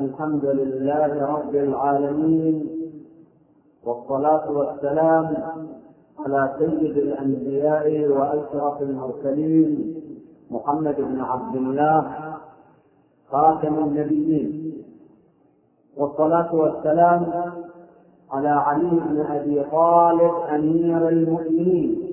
الحمد لله رب العالمين، والصلاة والسلام على سيد الأنبياء وأشرف المرسلين محمد بن عبد الله خاتم النبيين، والصلاة والسلام على علي بن أبي طالب أمير المؤمنين،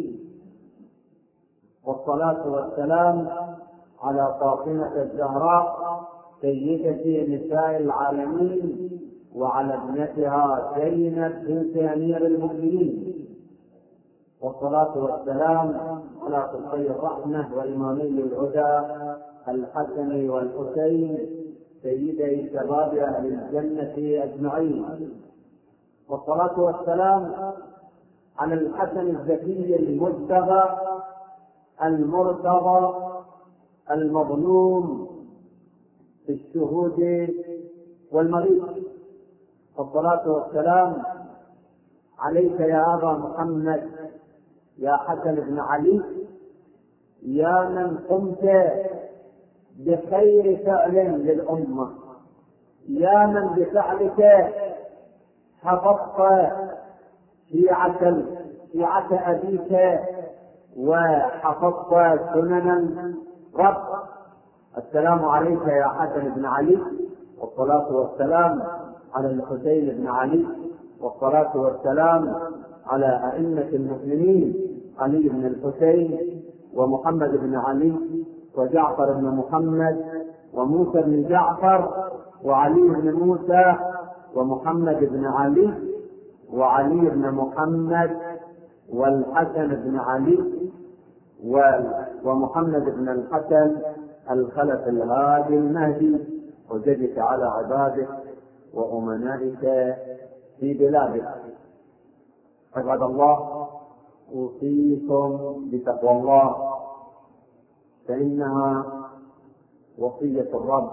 والصلاة والسلام على فاطمة الزهراء سيدة نساء العالمين، وعلى ابنتها زينب بنت أمير المؤمنين، والصلاة والسلام على قصي الرحمة وإمامي الهدى الحسن والحسين سيدي شباب أهل الجنة أجمعين، والصلاة والسلام على الحسن الزكي المجتبى المرتضى المظلوم في الشهود والمريض، والصلاة والسلام عليك يا أبا محمد يا حسن بن علي، يا من قمت بخير فعل للأمة، يا من بفعلك حفظت شيعة أبيك وحفظت سنن الرب. السلام عليك يا حسن بن علي، والصلاة والسلام على الحسين بن علي، والصلاة والسلام على أئمة المسلمين علي بن الحسين ومحمد بن علي وجعفر بن محمد وموسى بن جعفر وعلي بن موسى ومحمد بن علي وعلي بن محمد والحسن بن علي ومحمد بن الحسن الخلف الهادي المهدي، وجدك على عبادك وأمنائك في بلادك. عباد الله، أوصيكم بتقوى الله، فإنها وصية الرب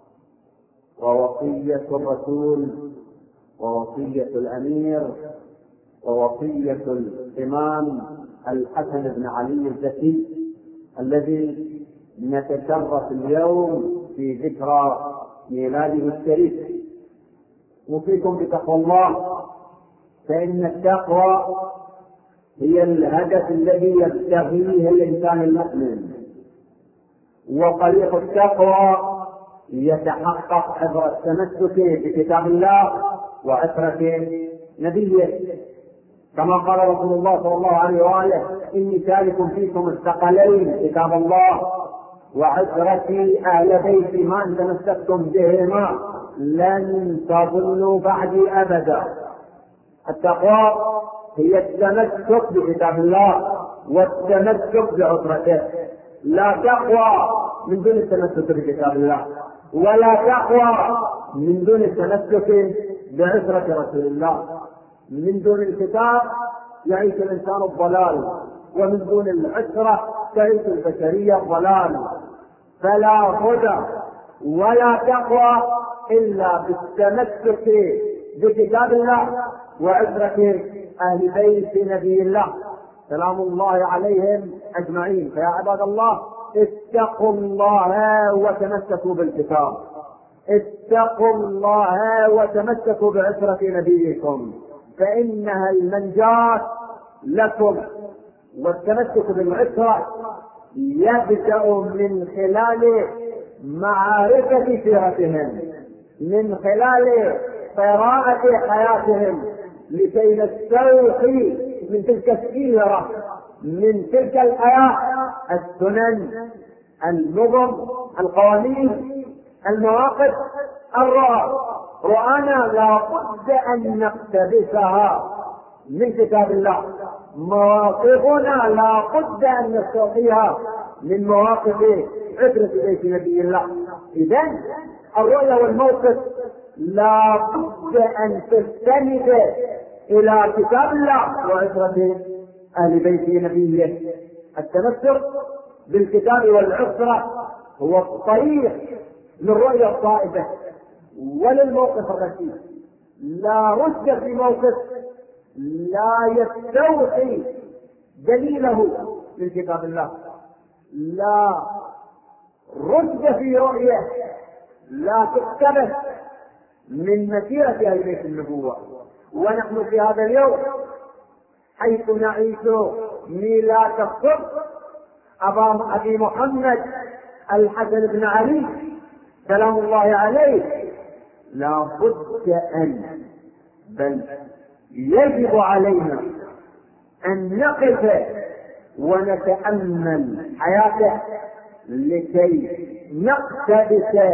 ووصية الرسول ووصية الأمير ووصية الإمام الحسن بن علي الزكي الذي نتشرف اليوم في ذكرى ميلاده الشريف. أوصيكم بتقوى الله، فإن التقوى هي الهدف الذي يبتغيه الإنسان المؤمن، وطريق التقوى يتحقق عبر التمسك بكتاب الله وعترة نبيه، كما قال رسول الله صلى الله عليه وآله: إني تارك فيكم الثقلين كتاب الله وعترتي أهل بيتي، ما إن تمسكتم بهما لن تضلوا بعدي أبدا. التقوى هي التمسك بكتاب الله والتمسك بعترته، لا تقوى من دون التمسك بكتاب الله، ولا تقوى من دون التمسك بعترة رسول الله. من دون الكتاب يعيش الإنسان الضلال، ومن دون العترة تعيش البشرية الضلال. فلا هدى ولا تقوى إلا بالتمسك بكتاب الله وعترة أهل بيت نبي الله سلام الله عليهم أجمعين. فيا عباد الله، اتقوا الله وتمسكوا بالكتاب، اتقوا الله وتمسكوا بعترة نبيكم، فإنها المنجاة لكم. والتمسك بالعترة يبدأ من خلال معرفة سيرتهم، من خلال قراءة حياتهم، لكي نستوحي من تلك السيرة، من تلك الحياة، السنن، النظم، القوانين، المواقف، رؤانا لا بد أن نقتبسها من كتاب الله، مواقفنا لا بد أن نستوحيها من مواقف عترة بيت نبي الله. إذن الرؤية والموقف لا بد أن تستند إلى كتاب الله وعترة أهل بيت نبيه. التمسك بالكتاب والعترة هو الطريق للرؤية الصائبة وللموقف الرشيد. لا رشد في موقف لا يستوحي دليله من كتاب الله، لا رشد في رؤية لا تقتبس من مسيرة أهل بيت النبوة. ونحن في هذا اليوم حيث نعيش ميلاد الصبح أبي محمد الحسن بن علي سلام الله عليه، لا بد بل يجب علينا أن نقف ونتأمل حياته لكي نقتبس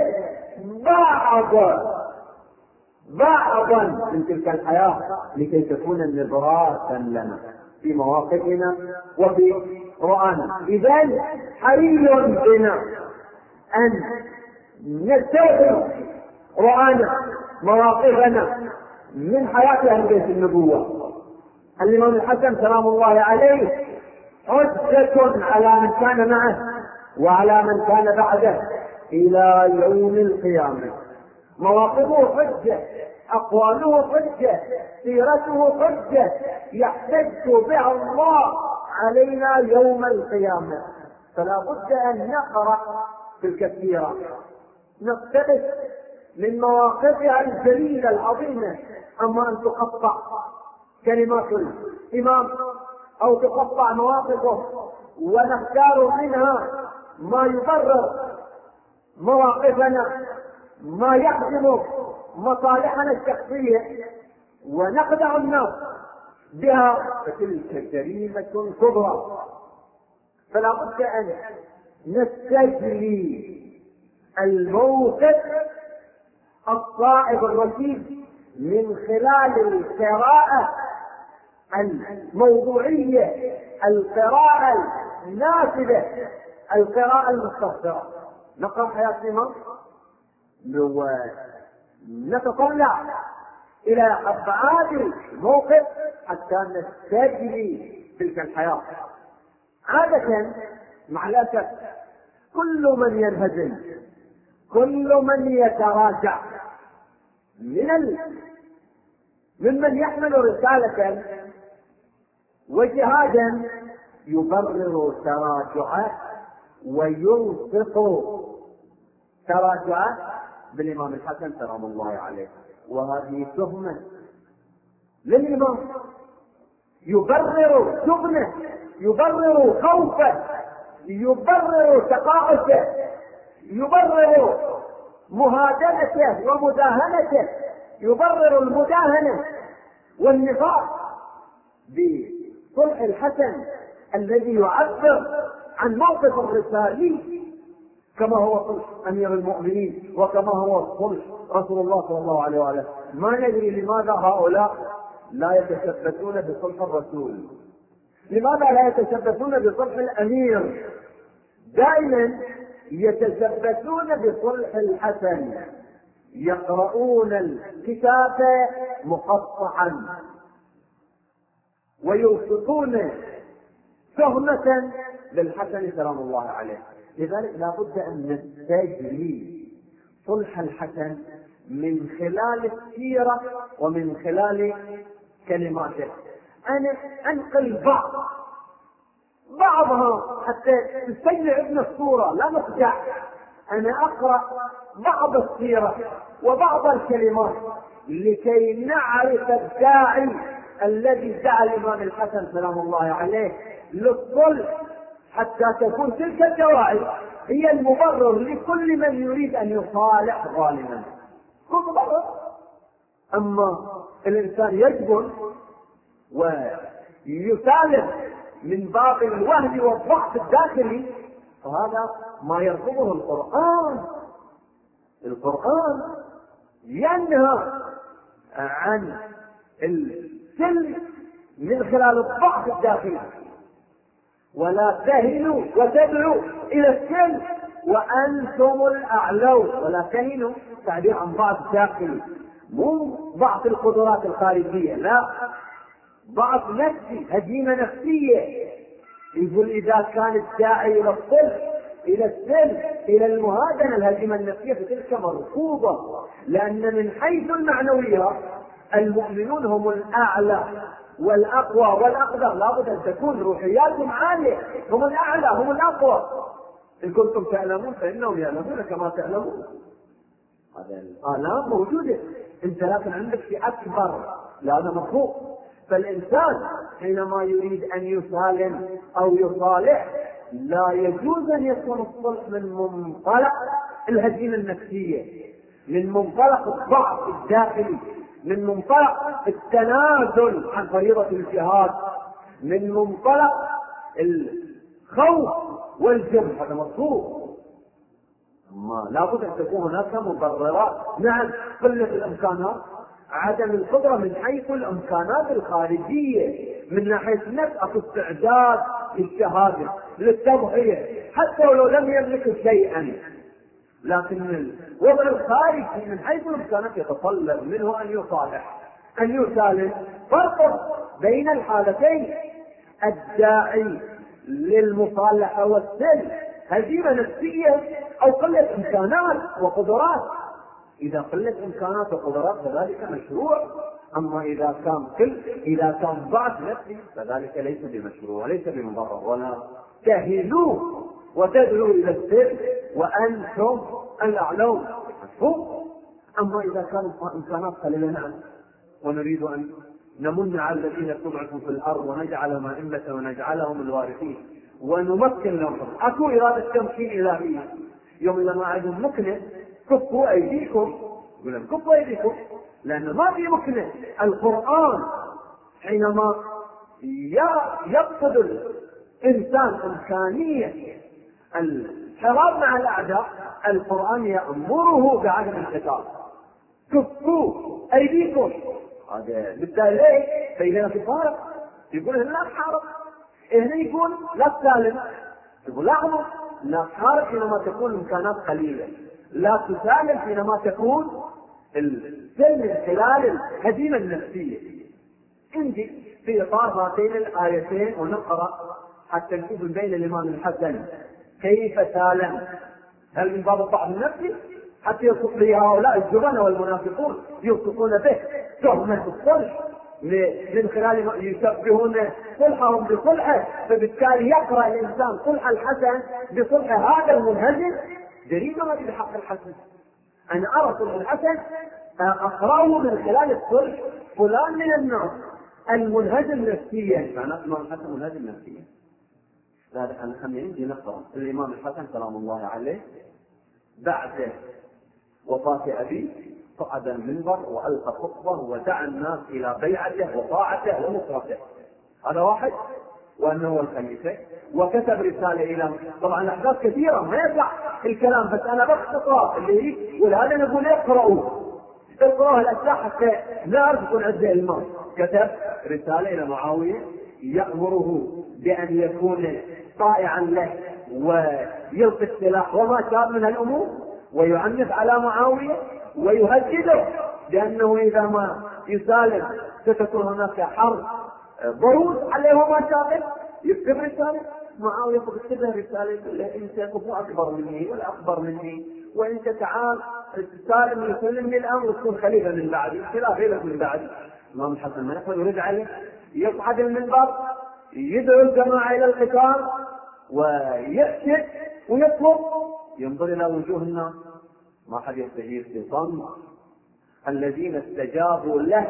بعضا من تلك الحياة، لكي تكون نبراسا لنا في مواقفنا وفي رؤانا. إذن حري بنا أن نستوعب رؤانا مواقفنا من حياة أهل بيت النبوة. الإمام الحسن سلام الله عليه حجة على من كان معه وعلى من كان بعده إلى يوم القيامة. مواقفه حجة، أقواله حجة، سيرته حجة يحتج بها الله علينا يوم القيامة. فلا بد أن نقرأ تلك السيرة، نقتبس من مواقفها الجليلة العظيمة. أما أن تقطع كلمات الإمام أو تقطع مواقفه ونختار منها ما يبرر مواقفنا، ما يخدم مصالحنا الشخصية، ونخدع الناس بها، فتلك جريمة كبرى. فلا بد أن نستجلي الموقف الصائب الرشيد من خلال القراءة الموضوعية، القراءة النافذة، القراءة المستفسرة. نقرأ حياة الإمام ونتطلع إلى أبعاد الموقف حتى نستجلي تلك الحياة. عادة مع الأسف كل من ينهزم، كل من يتراجع ممن يحمل رسالة وجهادا يبرر تراجعه ويلصق تراجعه بالإمام الحسن سلام الله عليه. وهذه تهمة للإمام، يبرر جبنه، يبرر خوفه، يبرر تقاعسه، يبرر مهادنته ومداهنته، يبرر المداهنة والنفاق بصلح الحسن الذي يعبر عن موقف الرسالي كما هو صلح أمير المؤمنين وكما هو صلح رسول الله صلى الله عليه وآله. ما ندري لماذا هؤلاء لا يتشبثون بصلح الرسول، لماذا لا يتشبثون بصلح الأمير، دائما يتشبثون بصلح الحسن، يقرؤون الكتاب مقطعا ويوثقون تهمة للحسن سلام الله عليه. لذلك لا بد أن نستجلي صلح الحسن من خلال السيرة ومن خلال كلماته. أنا أنقل بعضها حتى تستجلي الصورة، لا نخدع. أنا أقرأ بعض السيرة وبعض الكلمات لكي نعرف الداعي الذي دعا الإمام الحسن سلام الله عليه للصلح، حتى تكون تلك الدواعي هي المبرر لكل من يريد أن يصالح ظالما. كل مبرر. أما الإنسان يجبن ويسالم من باب الوهن والضعف الداخلي، فهذا ما يرفضه القرآن ينهى عن السلم من خلال الضعف الداخلي. ولا تهنوا وتدعوا إلى السلم وأنتم الأعلون. ولا تهنوا تعبير عن ضعف داخلي، مو ضعف القدرات الخارجية، لا، ضعف نفسي، هزيمة نفسية. يقول إذا كان الداعي إلى الصلح، إلى السلم، إلى المهادنة، الهزيمة النفسية فتلك مرفوضة، لأن من حيث المعنوية المؤمنون هم الأعلى والأقوى والأقدر. لابد أن تكون روحياتهم عالية، هم الأعلى، هم الأقوى. إن كنتم تعلمون فإنهم يعلمون كما تعلمون. هذا الآلام موجودة انت لكن عندك شيء اكبر، لا هذا مفهوم. فالانسان حينما يريد ان يسالم او يصالح لا يجوز ان يكون الصلح من منطلق الهزيمه النفسيه، من منطلق الضعف الداخلي، من منطلق التنازل عن فريضه الجهاد، من منطلق الخوف والجبن. هذا مطلوب. لابد ان تكون هناك مبررات. نعم، قله الامكانات، عدم القدره من حيث الامكانات الخارجيه، من ناحيه النفس اكو استعداد للشهاده للتضحيه حتى ولو لم يملك شيئا، لكن الوضع الخارجي من حيث الامكانات يتطلب منه ان يصالح، ان يسالم. فرق بين الحالتين. الداعي للمصالحه والسلم هزيمه نفسيه او قله امكانات وقدرات. اذا قله امكانات وقدرات فذلك مشروع، اما اذا كان ضعف نفسي فذلك ليس بمشروع وليس بمبرر. ولا تهنوا وتدعوا الى السلم وانتم الاعلون. مفهوم. اما اذا كانت امكانات قليله، نعم، ونريد ان نمن على الذين استضعفوا في الارض ونجعلهم ائمه ونجعلهم الوارثين ونمكن لهم. اكو اراده تمكين الهيه. يوم لما عندهم مكنه كفوا ايديكم، يقول لهم كفوا ايديكم، لان ما في مكنه. القران حينما يقصد الانسان امكانيه الحراب مع الاعداء، القران يامره بعدم القتال. كفوا ايديكم. هذا بالتالي فإذا تفارق يقول هنا لا تحارب، هنا يقول لا تسالم. يقول لاحظوا، لا تحارب حينما تكون الامكانات قليله، لا تسالم حينما تكون السلم من خلال الهزيمه النفسيه. عندي في اطار هاتين الايتين ونقرا حتى نشوف بين الامام الحسن كيف سالم. هل من باب الضعف النفسي حتى يصف لي هؤلاء الجبنة والمنافقون يوصفون به تهمة الصلح من خلال يشبهون صلحهم بصلحه، فبالتالي يقرأ الإنسان صلح الحسن بصلح هذا المنهزم. جريمة ما بحق الحسن. أنا أرى صلح الحسن أقرأه من خلال الصلح فلان من الناس المنهزم نفسيا، فأنا الإمام الحسن منهزم نفسيا. هذا أنا عندي نقرأ الإمام الحسن سلام الله عليه بعد وفاة أبيه صعد المنبر وألقى خطبة ودعا الناس إلى بيعته وطاعته ونصرته. هذا واحد، وأنه هو الخليفة، وكتب رسالة إلى، طبعا أحداث كثيرة ما يطلع الكلام، بس أنا باختصار اللي ولهذا نقول اقرأوا الأشياء حتى نعرف يكون عندنا المال. كتب رسالة إلى معاوية يأمره بأن يكون طائعا له ويلقي السلاح وما شابه من الأمور، ويعنف على معاوية ويهدده بأنه إذا ما يسالم ستكون هناك حرب ضروس عليه وما شابه. يكتب رسالة معاوية، يكتب رسالة يقول له أنت كفو أكبر مني ولا أكبر مني، وأنت تعال تسالم يسلمني الأمر وتكون خليفة من بعدي، خلافة من بعدي. الإمام الحسن ما يقبل، يرد عليه، يصعد المنبر يدعو الجماعة إلى القتال ويأسف ويطلب، ينظر إلى وجوه الناس ما حد يستجيب في صمت. الذين استجابوا له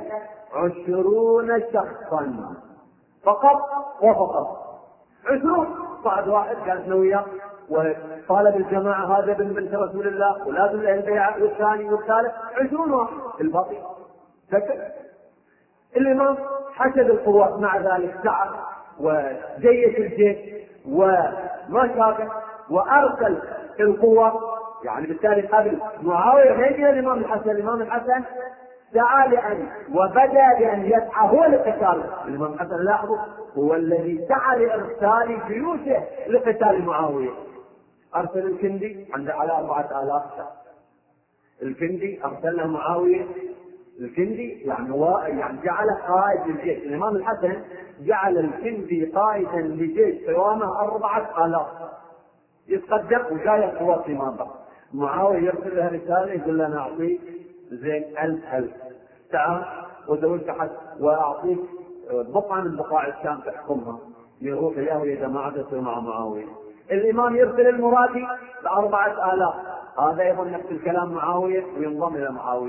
20 شخصا فقط وفقط. 20 صعد واحد قال وياه وطالب الجماعة هذا ابن بنت رسول الله ولازم له البيعة، والثاني والثالث 20 واحد. الباقي سكت. الإمام حشد القوات مع ذلك سعى وجيش الجيش وما شابه وأرسل القوة، يعني بالتالي قبل معاوية ما يجي الإمام الحسن. الإمام الحسن سعى لأن وبدأ بأن يسعى هو لقتال الإمام الحسن. لاحظوا، هو الذي سعى لإرسال جيوشه لقتال معاوية. أرسل الكندي عنده على 4000 شخص. الكندي أرسل له معاوية. الكندي يعني جعل قائد للجيش. الإمام الحسن جعل الكندي قائدا لجيش قوامه 4000 يتقدم وجاي القوات في منطقة. معاوية يرسل له رسالة يقول له أنا أعطيك زين 1000 تعال وزوجت حد وأعطيك بقعة من بقاع الشام تحكمها، يروح إياه إذا ما عاد يصير مع معاوية. الإمام يرسل المرادي ب4000، هذا أيضا نفس الكلام معاوية وينضم إلى معاوية.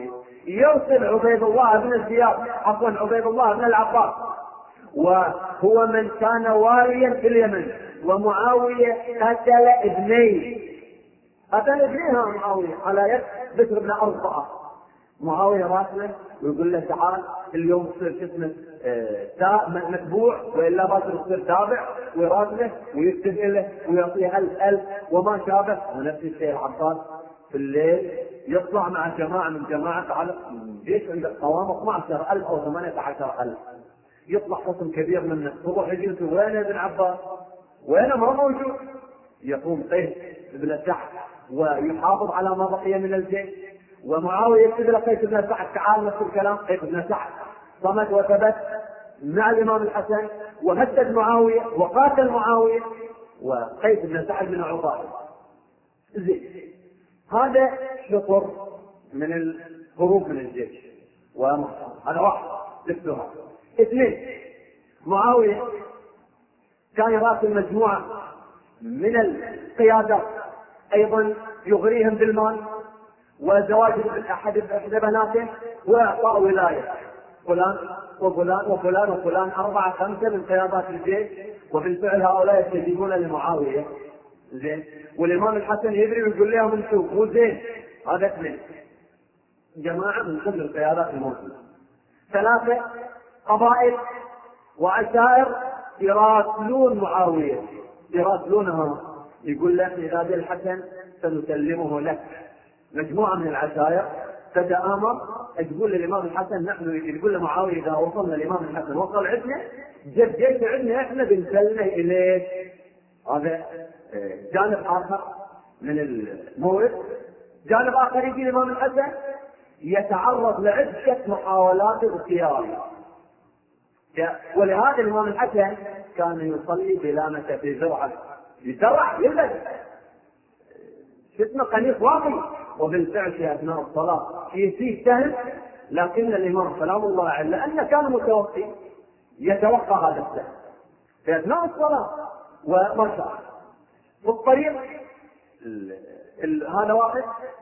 يرسل عبيد الله بن زياد، عبيد الله بن العباس، وهو من كان واليا في اليمن، ومعاوية قتل ابنيه معاوية على يد بكر بن أرطاة. معاوية راسله ويقول له تعال اليوم تصير جسمه متبوع، وإلا باكر تصير تابع، ويراسله ويكتب له ويعطيه 1000 وما شابه. ونفس الشيء العباس في الليل يطلع مع جماعة من جماعة على جيش عند قوام 12,000 أو 18,000، يطلع قسم كبير من الصبح يجلس وين ابن عباس؟ وين ما موجود؟ يقوم قيس بن سعد ويحافظ على ما بقي من الجيش، ومعاوية يكتب له قيس بن سعد تعال نفس الكلام. قيس بن سعد صمت وثبت مع الإمام الحسن وهدد معاوية وقاتل معاوية، وقيس بن سعد من عطاء. هذا شطر من الهروب من الجيش، هذا واحد لفتها. 2، معاوية كان يراسل مجموعة من القيادات أيضا يغريهم بالمال وزواج أحد بناته وإعطاء ولاية فلان وفلان وفلان وفلان، 4 5 من قيادات الجيش. وبالفعل هؤلاء يستجيبون لمعاوية. زين. والإمام الحسن يدري ويقول لهم انتم مو زين. هذا 2 جماعة من كل القيادات الموجودة. 3 قبائل وعشائر يراسلون معاوية، يراسلونها يقول لك إذا جاء الحسن سنسلمه لك. مجموعة من العشائر تتآمر تقول للإمام الحسن، نحن يقول لمعاوية إذا وصلنا الإمام الحسن وصل عندنا جد جيش عندنا احنا بنسلمه إليك. هذا جانب آخر من المورد. جانب آخر يجي الإمام الحسن يتعرض لعدة محاولات اغتيال، ولهذا الإمام الحسن كان يصلي بلامة في زرعة، يزرع يلبس اسمه قميص واقي، وبالفعل في أثناء الصلاة فيه سهم، لكن الإمام سلام الله عليه لأنه كان متوقي يتوقع هذا السهم في أثناء الصلاة وما شاء في الطريق. هذا واحد.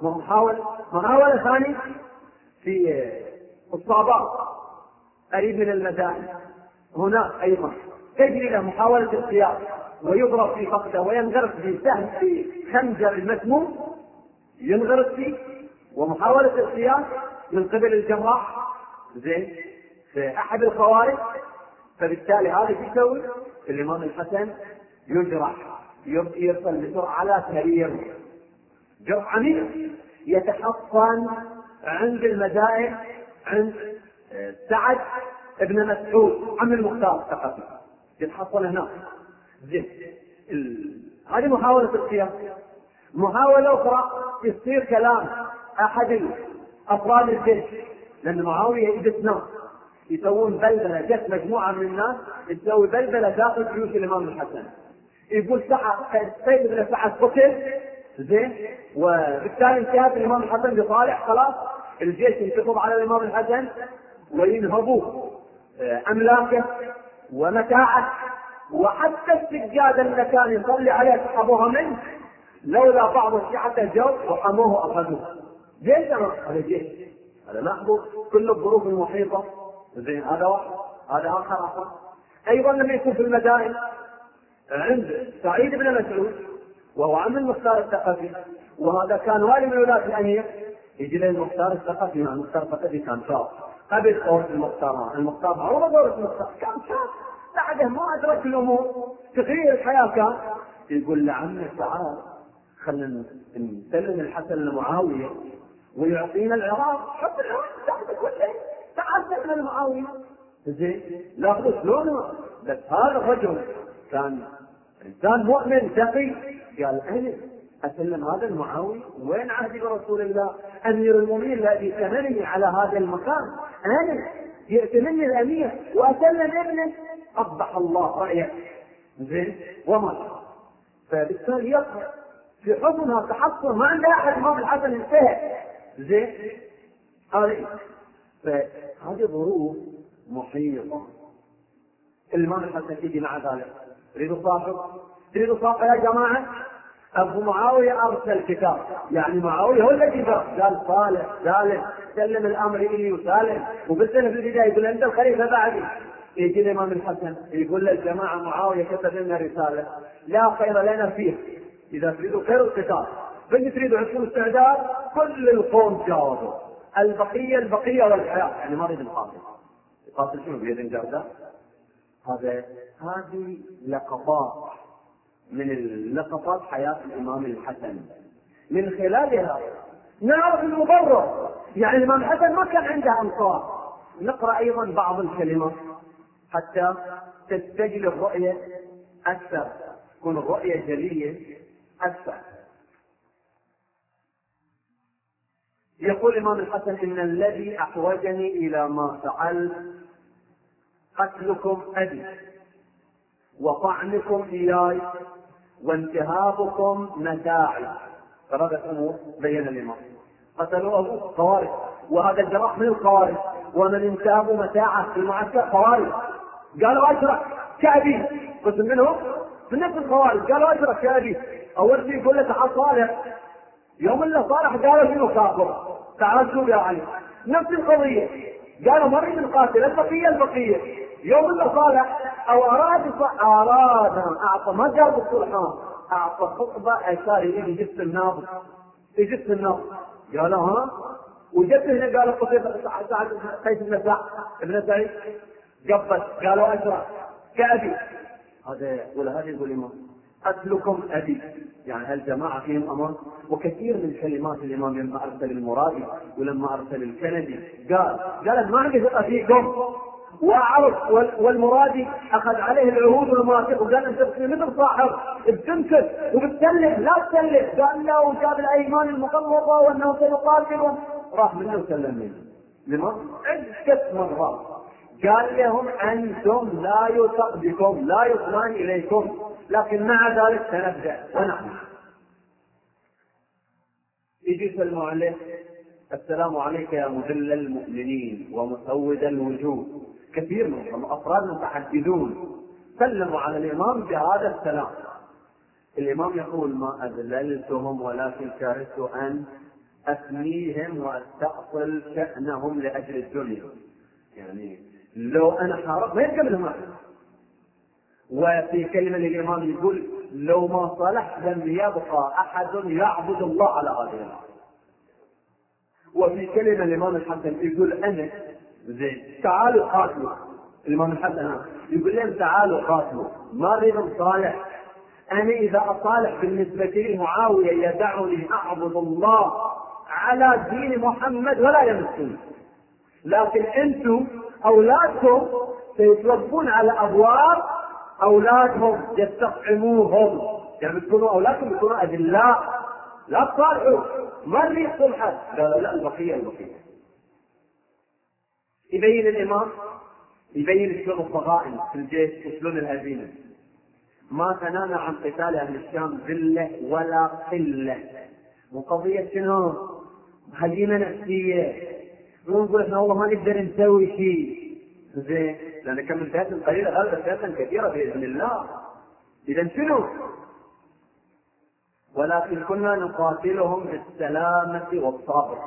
محاولة ثانية في الصعبات قريب من المدائن، هناك أيضا تجري له محاولة اغتيال ويضرب في فخذه وينغرس به سهم في خنجر المسموم ينغرس فيه، ومحاولة اغتيال من قبل الجراح زين في أحد الخوارج. فبالتالي هذا يسوي الإمام الحسن يجرح، يرسل بسرعة على سرير جرح عميق، يتحصن عند المدائن عند سعد ابن مسعود عم المختار الثقفي، يتحصن هناك. زين. هذه محاولة اغتيال. محاولة أخرى يصير كلام أحد أفراد الجيش، لأن معاوية يجلس ناس يسوون بلبلة، جت مجموعة من الناس تسوي بلبلة داخل جيوش الإمام الحسن. يقول سيد بن سعد قتل، زين، وبالتالي انتهت الإمام الحسن بصالح، خلاص الجيش ينتفض على الإمام الحسن وينهبوا أملاكه ومتاعه، وحتى السجادة اللي كان يصلي عليها سحبوها منه، لولا بعض الشيعة جو وحموه وأخذوه. جيش هذا جيش، هذا لاحظوا كل الظروف المحيطة. زين. هذا واحد. هذا آخر. أيضا لما يكون في المدائن عند سعيد بن مسعود وهو عم المختار الثقفي، وهذا كان والي من ولاة الأمير، يجي له المختار الثقفي. المختار الثقفي كان شاب قبل صوت المختار معروف دورة المختار، كان شاب بعده ما أدرك الأمور، تغيير الحياة كان. يقول لعمه تعال خلنا نسلم الحسن لمعاوية ويعطينا العراق، حط العراق تحت كل شيء، تعال سلم لمعاوية. زين. لاحظوا شلون بس هذا الرجل كان إنسان مؤمن تقي، قال أنا أسلم هذا المعاوية؟ وين عهدي برسول الله أمير المؤمنين الذي ائتمنني على هذا المكان؟ أنا يأتمني الأمير وأسلم ابنه؟ قبح الله رأيه. زين. وما فبالتالي يقع في حكمها تحصل ما عنده أحد. الإمام الحسن انتهى. زين. هذه ظروف محيطة. الإمام الحسن يجي مع ذلك تريد صاحب يا جماعة، أبو معاوية أرسل كتاب، يعني معاوية هو الذي قال صالح سالم سلم الأمر إلي وسالم، وبالسنة في البداية يقول أنت الخليفة بعدي. يجي الإمام الحسن يقول للجماعة معاوية كتب لنا رسالة لا خير لنا فيه، إذا تريدوا خير القتال، بل تريدوا عندكم استعداد، كل القوم جاوبوا البقية والحياة، يعني ما ريد القاتل. القاتل شنو بيد جردة؟ هذه لقطات من لقطات حياة الإمام الحسن، من خلالها نعرف المبرر. يعني الإمام الحسن ما كان عنده أنصار. نقرأ أيضا بعض الكلمات حتى تستجل الرؤية أكثر، تكون الرؤية جلية أكثر. يقول الإمام الحسن إن الذي أحوجني إلى ما فعلت قتلكم أبي وطعنكم إياي وانتهابكم متاعي. ثلاثة أمور بين الإمام. قتلوا أبوه خوارج، وهذا الجراح من الخوارج، ومن انتهبوا متاعه في المعسكر خوارج. قالوا أشرك كأبي، قسم منهم من نفس الخوارج قالوا أشرك كأبي. أول شيء يقول له تعال صالح، يوم اللي صالح قالوا شنو كافر، تعال شوف يا علي. نفس القضية قالوا ما نريد نقاتل، البقية يوم اللي صالح أو أراد أعطى ما قال بالصلحان، أعطى خطبة أشار إليه جبت النابض قالوا ها، وجبت هنا قالوا قيس ابن سعيد قبل قالوا أشرك كأبي. هذا يقول الإمام قتلكم أبي، يعني هالجماعة فيهم أمر. وكثير من كلمات الإمام لما أرسل المرادي ولما أرسل الكندي قال ما عندي ثقة فيكم وأعرف، والمرادي أخذ عليه العهود والمواثيق وقال أنت مثل صاحب بتمسك وبتسلم لا تسلم، قال له وجاب الأيمان المقلوبة وأنه سيقاتل راح منه وسلم منه. لما عدة مرات قال لهم أنتم لا يثق بكم لا يطمئن إليكم، لكن مع ذلك سنبدأ ونحن. يجي يسلموا عليه السلام عليك يا مذل المؤمنين ومسود الوجوه. كثير منهم أفراد متحدثون سلموا على الإمام بهذا السلام. الإمام يقول ما أذللتهم ولكن كرهت أن أثنيهم وأستأصل شأنهم لأجل الدنيا، يعني لو أنا حارب ما يبقى منهم أحد. وفي كلمة للإمام يقول لو ما صلح لم يبقى أحد يعبد الله على هذه الأرض. وفي كلمة الإمام الحسن يقول أنا زين تعالوا قاتلوا. الإمام الحسن يقول لهم تعالوا قاتلوا، ما أريد صالح. أنا إذا أصالح بالنسبة لي معاوية يدعني أعبد الله على دين محمد ولا يمسون، لكن أنتم أولادكم سيتربون على أبواب أولادهم يستطعموهم، يعني بتكونوا أولادكم يكونوا أذلاء لا تصالحوا ما نريد صلحا. لا البقية. يبين الإمام يبين شلون الضغائن في الجيش وشلون الهزيمة. ما تنامى عن قتال أهل الشام ذلة ولا قلة، مو قضية شنو هزيمة نفسية ونقول احنا والله ما نقدر نسوي شيء زين، لأن كم من فئة قليلة غلبت فئة كثيرة بإذن الله. إذا شنو؟ ولكن كنا نقاتلهم بالسلامة والصبر،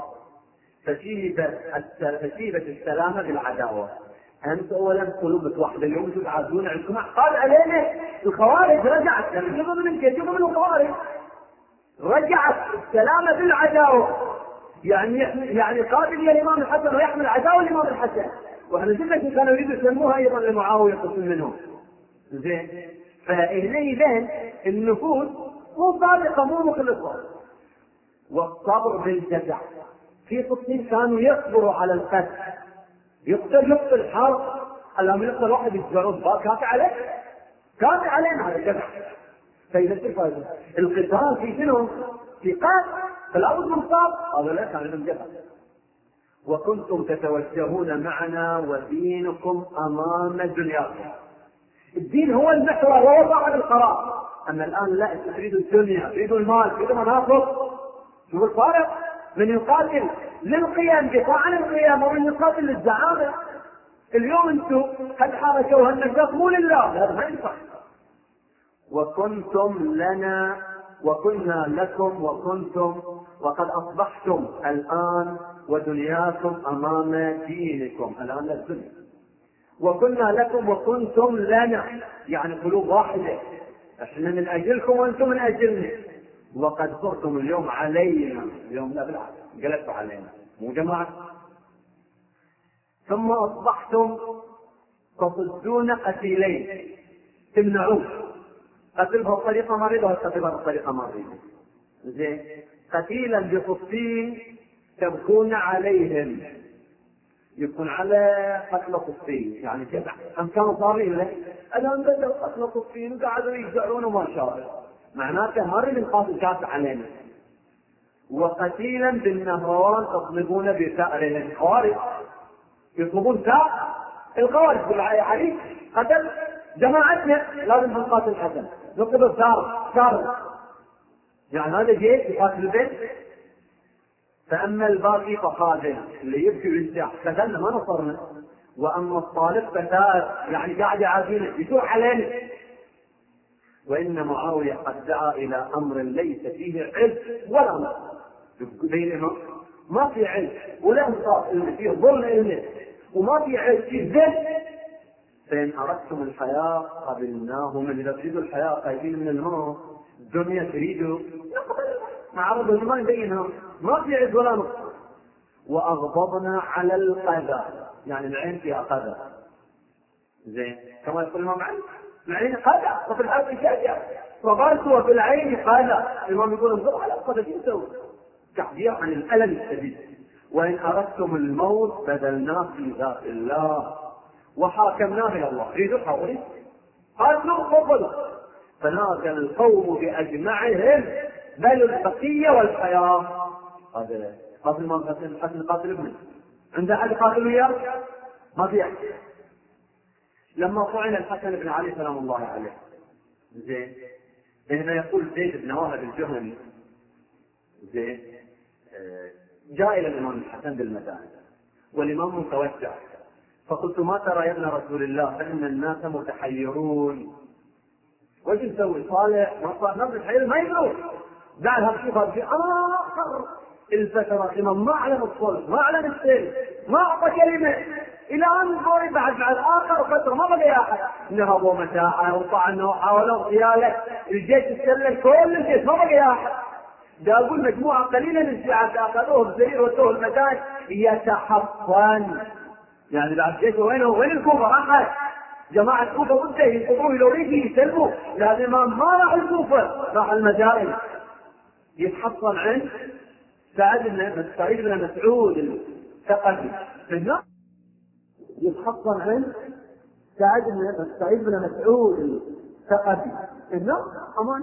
فشيبت السلامة بالعداوة. أنت أولا قلوبك واحدة، اليوم تتعادون عندكم قال علينا الخوارج رجعت، يعني جزء من الخوارج رجعت السلامة بالعداوة، يعني قاتل يا الإمام الحسن ويحمل عداوة الإمام الحسن. وإحنا جدا كانوا يريدوا يسموها أيضا لمعاوية قسم منهم زين. فإذن النفوس مو صادقة مو مخلصة. والصبر بالجزع. في قصين كانوا يصبروا على القتل، يقتل حرب لما يقتل واحد يتجرد كافي علينا هذا الجزع. فإذا القتال في شنو؟ في قتل فلا بد من صبر، هذا لا كان لهم جزع. وكنتم تتوجهون معنا ودينكم أمام دنياكم. الدين هو المحور وهو صاحب القرار. أما الآن لا، تريدوا الدنيا تريدوا المال تريدوا مناصب. شوف الفارق من يقاتل للقيام دفاع عن القيام ومن يقاتل للزعامة. اليوم انتم هالحركة وهالنشاط مو لله، هذا ما ينفع. وكنتم لنا وكنا لكم وكنتم وقد أصبحتم الآن ودنياكم أمام دينكم. الآن للدنيا. وكنا لكم وكنتم لنا، يعني قلوب واحدة، احنا من أجلكم وأنتم من أجلنا. وقد صرتم اليوم علينا، اليوم لا بالعكس قلبتوا علينا، مو جماعة. ثم أصبحتم تصدون قتيلين، تمنعون قتلها بطريقة مريضة وقتلها بطريقة مريضة. زين، قتيلا بصفين تبكون عليهم، يكون على قتل صفين، يعني جمع أم كانوا صابين له الآن بدأوا قتل صفين وقعدوا يجزعون وما شابه، معناته ما نريد نقاتل كاس علينا. وقتيلا بالنهران تطلبون بثأرهم، خوارج يطلبون ثأر الخوارج بالعلي قتل جماعتنا لازم نقاتل الحسن، نطلب ثأر يعني هذا جيش يقاتل البيت. فأما الباقي فخاذل اللي يبكي ويزدح قتلنا ما نصرنا، وأما الطالب فثائر يعني قاعد يعافينا يسوع علينا. وإن معاوية قد دعا إلى أمر ليس فيه علم ولا نصر، بينما ما في علم ولا انصاف، اللي فيه ظلم علمي وما في علم فيه ذل. فإن أردتم الحياة قبلناه، من إذا تريدوا الحياة قايلين من الموت، الدنيا تريدوا مع رب ما يبينها، ما في عز ولا نصر. وأغضبنا على القذى، يعني العين فيها قذى، زين كما يقول الإمام علي العين قذى وفي الحق شاجع، فبرت وفي العين قذى. الإمام يقول انظر على القذى شو يسوي؟ تعبير عن الألم الشديد. وإن أردتم الموت بدلناه في ذات الله وحاكمناه إلى الله. ريدوا حاولوا قاتلوا قبلوا، فنادى القوم بأجمعهم بل البقية والحياة. هذا قاتل ما قاتل قاتل ابنه، عنده أحد قاتل وياه؟ ما في أحد. لما طعن الحسن بن علي سلام الله عليه، زين هنا يقول زيد بن واهب الجهني، زين جاء إلى الإمام الحسن بالمدائن والإمام متوجع، فقلت ما ترى يا ابن رسول الله فإن الناس متحيرون، وش نسوي؟ صالح ما صالح نفس الحير ما يدرون، بعدها بشوفها بشيء آخر الفترة الإمام ما أعلن الصلح ما أعلن السير ما أعطى كلمة إلى أن ضرب بعد آخر فترة ما بقي أحد، نهضوا متاعه وطعنوا وحاولوا اغتياله، الجيش استلل كل الجيش ما بقي أحد. ده أقول مجموعة قليلة من الشيعة أخذوه بسرير وتوه المكان يتحصن، يعني بعد الجيش وين الكوفة راحت؟ جماعة الكوفة ضده ينقضوه لو يجي يسلموا، لأن الإمام ما راح الكوفة راح المدائن يتحصن عند سعيد بن مسعود الثقفي. يتحصن عند سعيد بن مسعود الثقفي إنه أمان.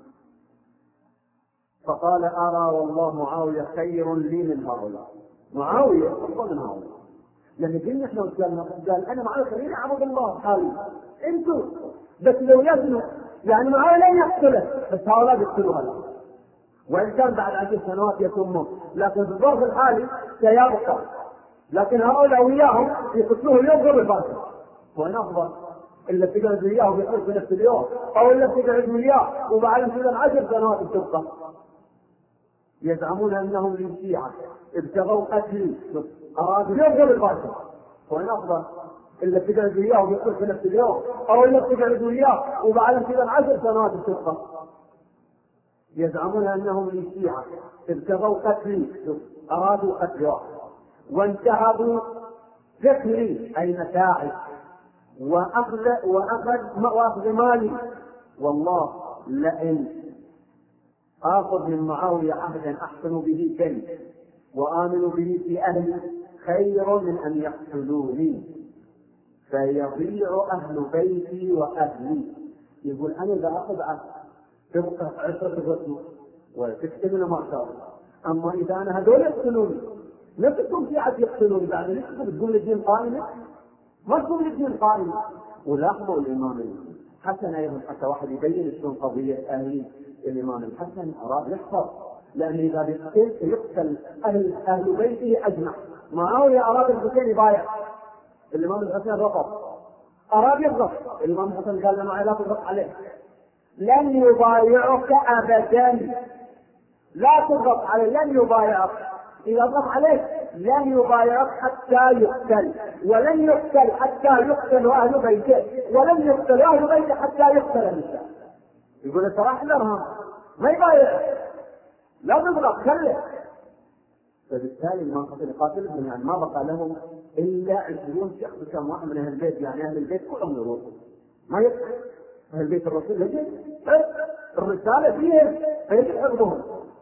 فقال أرى والله معاوية خير لي من هؤلاء. معاوية أفضل من هؤلاء، لأن قلنا إحنا قال أنا معاوية خليني أعبد الله حالي، أنتوا بس لو يزنوا يعني معاوية لن يقتله، بس هؤلاء يقتلوا هذا، وإن كان بعد 10 سنوات يتمه، لكن في الظرف الحالي سيبقى، لكن هؤلاء وياهم يقتلوه اليوم قبل الباقي. وين أفضل؟ إلا تقعد وياه ويحرق في نفس اليوم، أو إلا تقعد وياه وبعد كذا 10 سنوات تبقى. يزعمون أنهم للشيعة ابتغوا قتلي، أرادوا اليوم قبل الباقي. وين أفضل؟ إلا تقعد وياه ويحرق في نفس اليوم، أو إلا تقعد وياه وبعد كذا 10 سنوات تبقى. يزعمون أنهم للشيعة ابتغوا قتلي، أرادوا قتلي وانتهبوا ذكري أي متاعي وأخذ مالي. والله لئن آخذ من معاوية عهدا أحسن به كلمة وآمن به في أهلي خير من أن يقتلوني فيضيع أهل بيتي وأهلي. يقول أنا إذا أخذ عهد تبقى 10 الرسول وتكتبنا ما شاء الله، أما إذا أنا هذول يقتلوني نفسكم في عهد يقتلوني بعد ليش بتقول الدين قائمة؟ ما تقول الدين قائمة. ولاحظوا الإمام الحسن أيضا حتى واحد يبين شلون قضية أهلي. الإمام الحسن أراد يحفظ، لأن إذا بيقتل سيقتل أهل بيته أجمع. معاوية أراد الحسين يبايع، الإمام الحسن رفض، أراد يضغط، الإمام الحسن قال له معي لا تضغط عليه، لن يبايعك أبدا، لا تضغط عليه، لن يبايعك. إذا ضغط عليه لن يبايعك حتى يقتل، ولن يقتل حتى يقتل أهل بيته، ولن يقتل أهل بيته حتى يقتل النساء. يقول ترى احذرهم ما يبايع، لا تضغط خله. فبالتالي الإمام حسن يقاتلهم، يعني ما بقى لهم إلا 20 شخص كم واحد من أهل البيت، يعني أهل البيت كلهم يروحوا، ما يقتل أهل بيت الرسول لجل الرسالة فيهم فيجب حفظهم.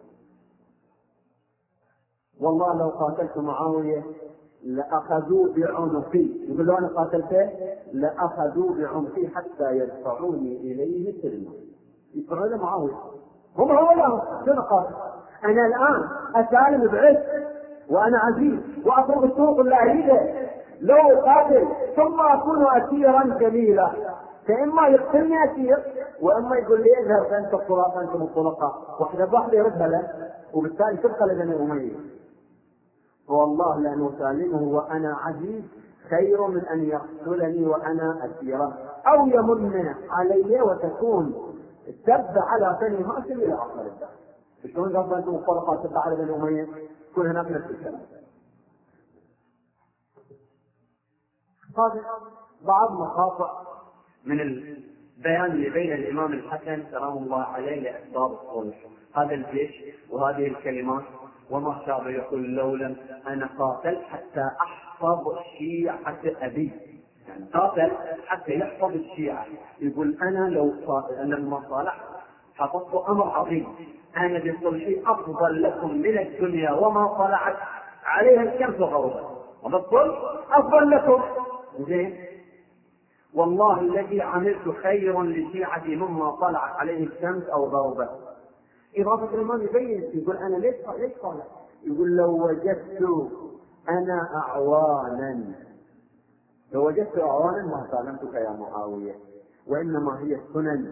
والله لو قاتلت معاوية لأخذوا بعنقي، يقول له أنا قاتلته لأخذوا بعنقي حتى يدفعوني إليه سلما، يدفعون إلى معاوية، هم هو لهم شنو قاتل. أنا الآن أسالم بعز وأنا عزيز وأطلب الطرق اللي أريده، لو قاتل ثم أكون أسيرا جميلا، فإما يقتلني أسير وإما يقول لي اذهب فأنت الطلقاء أنتم الطلقاء، واحدة بواحدة يردها له، وبالتالي تبقى لبني أمية. والله لأن أسالمه وأنا عزيز خير من أن يقتلني وأنا أسيرا، أو يمن علي وتكون السب على بني هاشم إلى آخر الدهر. شلون قصد أنتم الطلقاء تبع على بني أمية؟ كل هناك نفس الكلام. هذا بعض مقاطع من البيان اللي بين الإمام الحسن سلام الله عليه لأسباب الصلح، هذا الجيش وهذه الكلمات وما شابه، يقول لولا أنا قاتل حتى أحفظ شيعة أبي، يعني قاتل حتى يحفظ الشيعة. يقول أنا لما صالحت حفظت أمر عظيم، أنا بصلحي أفضل لكم من الدنيا وما طلعت عليها الشمس وغربت، وبالصلح أفضل لكم. زين، والله الذي عملت خير لشيعتي مما طلعت عليه الشمس أو غربت. إضافة الإمام يبين، يقول أنا ليش طالع؟ يقول لو وجدت أنا أعوانا، لو وجدت أعوانا ما سالمتك يا معاوية، وإنما هي السنن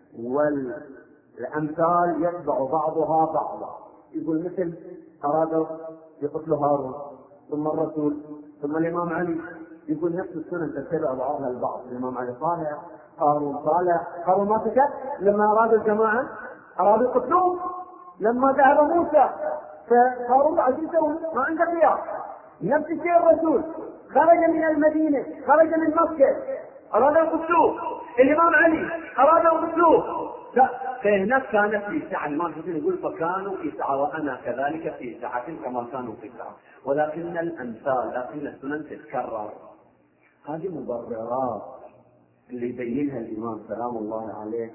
والأمثال يتبع بعضها بعضا. يقول مثل أرادوا يقتلوا هارون ثم الرسول ثم الإمام علي، يقول نفس السنن تتبع بعضها البعض. الإمام علي صالح، هارون صالح، هارون ما سكت لما أراد الجماعة أرادوا يقتلوه، لما ذهب موسى فهارون عزيزه ما عنده خيار. نفس الشيء الرسول خرج من المدينة، خرج من مكة، أرادوا يقتلوه، الإمام علي أرادوا يقتلوه، فهناك كانت في سعة. الإمام حسين يقول فكانوا في سعة وأنا كذلك في سعة كما كانوا في سعة، ولكن الأمثال لكن السنن تتكرر. هذه مبررات اللي يبينها الإمام سلام الله عليه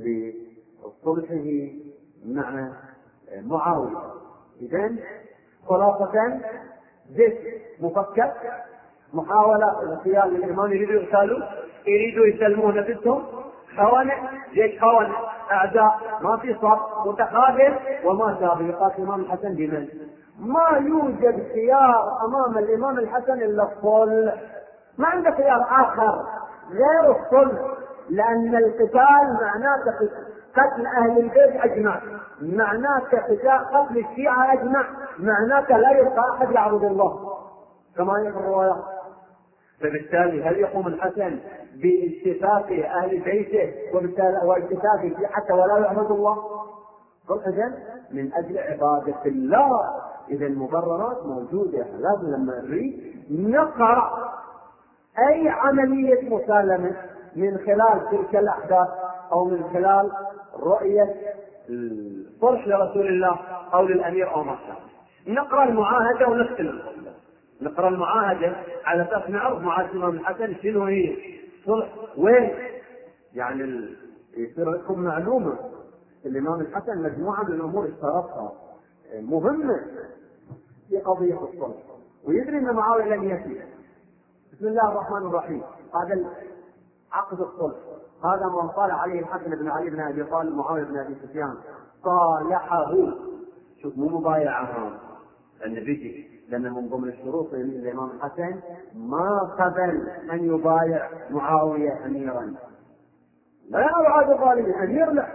لصلحه مع معاوية. إذن خلاصة جيش مفكك، محاولة اغتيال للإمام، يريدوا يغتالوا، يريدوا يسلمون نفسهم، خونة، جيش خونة، أعداء، ما في صف، متخاذل وما شابه. يقاتل الإمام الحسن بمن؟ ما يوجد خيار أمام الإمام الحسن إلا الصلح، ما عنده خيار آخر غير الصلح، لأن القتال معناه قتل أهل البيت أجمع، معناه قتل الشيعة أجمع، معناه لا يبقى أحد يعبد الله كما هي في الروايات. فبالتالي هل يقوم الحسن باتفاق أهل بيته واتفاقه حتى ولا يعبد الله؟ صلحا من أجل عبادة الله. إذا المبررات موجودة، لازم لما نريد نقرأ أي عملية مسالمة من خلال تلك الأحداث أو من خلال رؤية الصلح لرسول الله أو للأمير أو ما شابه، نقرأ المعاهدة ونختم، نقرأ المعاهدة على أساس نعرف معاهدة الإمام الحسن شنو هي، صلح وين، يعني يصير لكم معلومة. الإمام الحسن مجموعة من الأمور اشترطها مهمة في قضية الصلح، ويدري أن معاوية لن يأتي. بسم الله الرحمن الرحيم، هذا عقد الصلح، هذا ما صالح عليه الحسن بن علي بن أبي طالب معاوية بن أبي سفيان، صالحه، شوف مو مبايعه، لأن بيجي لأن من ضمن الشروط للإمام الحسن ما قبل أن يبايع معاوية أميرا، لا يعاد الظالمين أمير له،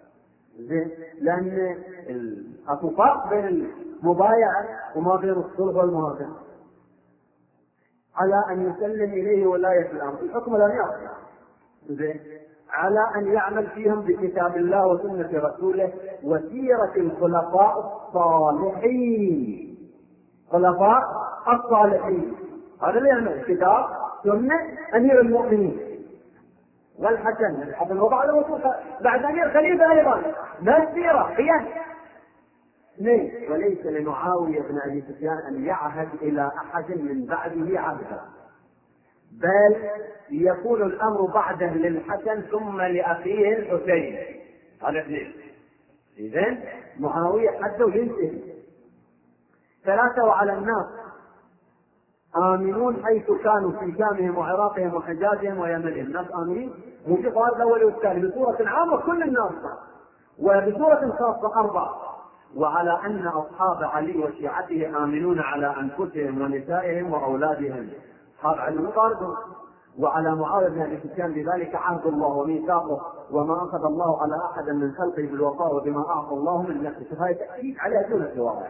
لأن أكو فرق بين المبايعة وما بين الصلح والمهاجر، على أن يسلم إليه ولاية الأمر، الحكم لا يأخذ، على أن يعمل فيهم بكتاب الله وسنة رسوله وسيرة الخلفاء الصالحين. خلفاء الصالحين هذا اللي يعمل كتاب سنة أمير المؤمنين والحسن بعد أمير خليفة أيضا ما السيرة هي اثنين. وليس لمعاوية بن أبي سفيان أن يعهد إلى أحد من بعده عهدا، بل يكون الأمر بعده للحسن ثم لأخيه الحسين. هذا اثنين. إذن معاوية حده ينتهي. ثلاثة وعلى الناس آمنون حيث كانوا في شامهم وعراقهم وحجازهم ويمنهم. الناس آمنين مو في القرآن الأول والثاني بصورة عامة كل الناس، وبصورة خاصة أربعة. وعلى أن أصحاب علي وشيعته آمنون على أنفسهم ونسائهم وأولادهم، أصحاب علي وطاردهم. وعلى معاوية بن أبي سفيان بذلك عهد الله وميثاقه، وما أخذ الله على أحد من خلقه بالوفاء وبما أعطى الله من نفسه. فهي تأكيد عليها دون الجواب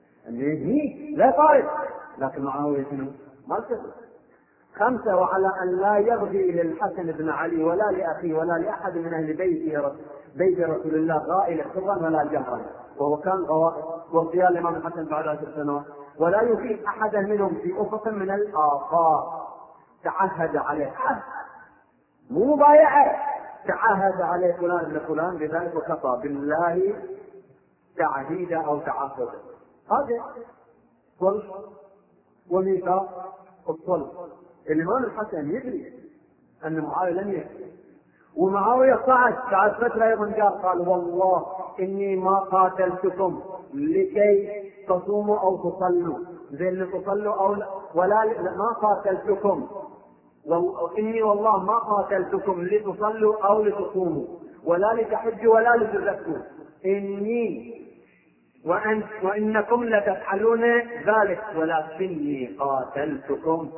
هي لا طارد، لكن معاوية ما التزم. خمسة وعلى أن لا يبغي للحسن بن علي ولا لأخيه ولا لأحد من أهل بيت رسول الله غائلا سرا ولا جهرا، وهو كان واغتيال الإمام الحسن بعد 10 سنوات، ولا يفيد أحدا منهم في أفق من الآفاق. تعهد عليه مو مبايعة، تعهد عليه فلان ابن فلان بذلك وكفى بالله تعهيدا أو تعهدا. هذا صلح وميثاق الصلح. الإمام الحسن يدري أن معاوية لم يكفي، ومعاوية بعد فترة أيضا قال والله إني ما قاتلتكم لكي تصوموا أو تصلوا، زين لتصلوا أو ولا ما قاتلتكم، إني والله ما قاتلتكم لتصلوا أو لتصوموا ولا لتحجوا ولا لتزكوا، إني وإنكم لتفعلون ذلك، ولكني قاتلتكم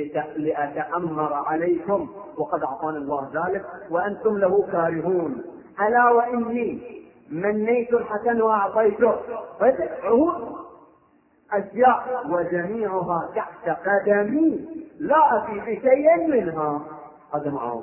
لأتأمر عليكم وقد أعطاني الله ذلك وأنتم له كارهون. ألا وإني منيت الحسن وأعطيته عهود أشياء وجميعها تحت قدمي لا أفي بشيء منها. هذا معاوية.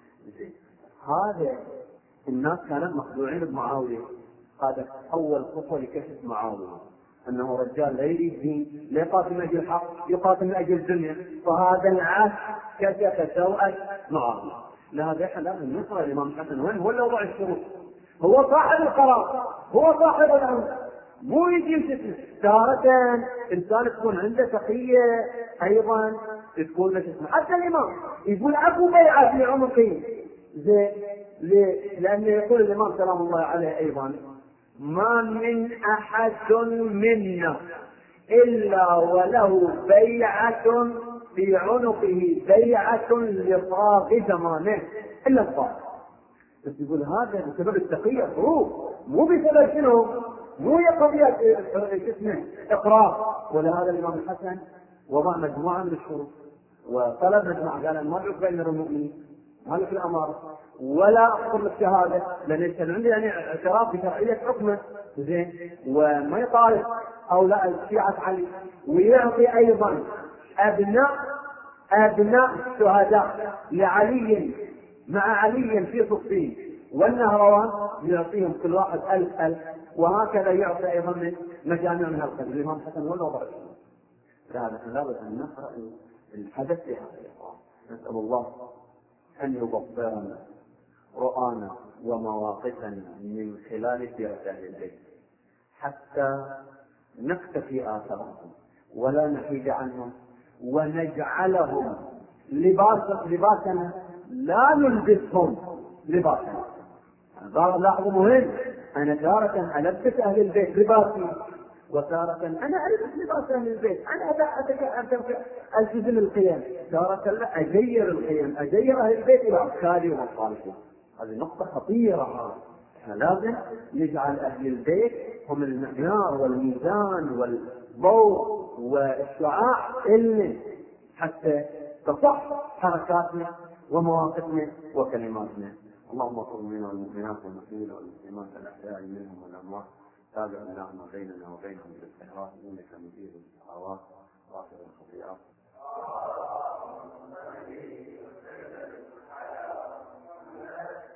هذا الناس كانت مخدوعين بمعاوية. هذا أول خطوة لكشف معاوية أنه رجال لا يريد دين، لا يقاتل من أجل الحق، يقاتل من أجل الدنيا. فهذا العهد كشف سوءة معاوية. لهذا احنا لازم نقرأ الإمام الحسن وين هو اللي وضع الشروط، هو صاحب القرار، هو صاحب الأمر، مو يجي وشتم. تارة إنسان تكون عنده تقية أيضا تكون لشتم. حتى الإمام يقول أكو بيعة في عنقي زين، لأنه يقول الإمام سلام الله عليه أيضا ما من أحد منا إلا وله بيعة في عنقه، بيعة لصاغ زمانه إلا الصاغ. بس يقول هذا بسبب التقية، مو بسبب شنو، مو قضية اسمه إقرار. ولهذا الإمام الحسن وضع مجموعة من الشروط وطلب مجموعة، قال ما أدعوك بأمير المؤمنين، ما لك الأمارة ولا أخبر لك شهادة، لأن يشهد عندي يعني اعتراف بشرعية حكمه زين، وما يطالب أو لا شيعة علي، ويعطي أيضا أبناء الشهداء لعلي مع علي في صفين والنهروان يعطيهم كل واحد 1000 وهكذا يعطي أيضا من مجامع من القدر. الإمام حسن ولا وضع الشروط. لهذا لابد أن نقرأ الحدث في هذا الإقرار. نسأل الله أن يبصرنا رؤانا ومواقفنا من خلال سيرة أهل البيت حتى نقتفي آثارهم ولا نحيد عنهم، ونجعلهم لباسنا لا نلبسهم لباسنا. لاحظوا مهم، أنا تارة ألبس أهل البيت لباسي، وتارة أنا ألبس لباس أهل البيت، أنا ألتزم القيم، تارة لا أغير القيم، أغير أهل البيت إلى أفكاري ومصالحي. هذه نقطة خطيرة. احنا لازم نجعل أهل البيت هم المعيار والميزان والضوء والشعاع اللي حتى تصح حركاتنا ومواقفنا وكلماتنا. اللهم اغفر لنا والمؤمنات والمسلمين والمسلمات الأحياء منهم والأموات، تابع لنا بيننا وبينهم بالخيرات انك مجيب الدعوات غافر الخطيئات.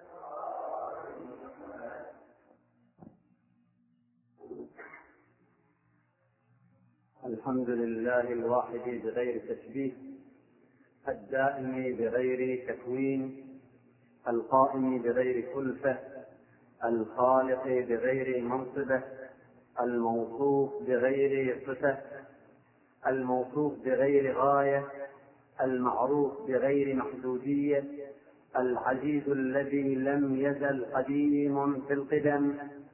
الحمد لله الواحد بغير تشبيه، الدائم بغير تكوين، القائم بغير كلفة، الخالق بغير منصبة، الموصوف بغير صفة، الموصوف بغير غاية، المعروف بغير محدودية، العزيز الذي لم يزل قديم في القدم،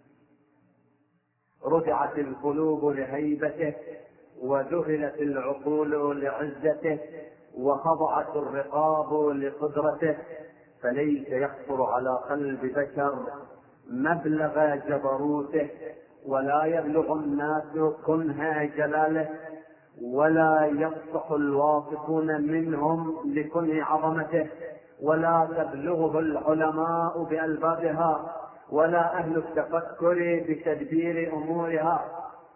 رفعت القلوب لهيبته وذهلت العقول لعزته وخضعت الرقاب لقدرته، فليس يخطر على قلب بشر مبلغ جبروته، ولا يبلغ الناس كنه جلاله، ولا يصح الواصفون منهم لكنه عظمته، ولا تبلغه العلماء بألبابها، ولا أهل التفكر بتدبير أمورها.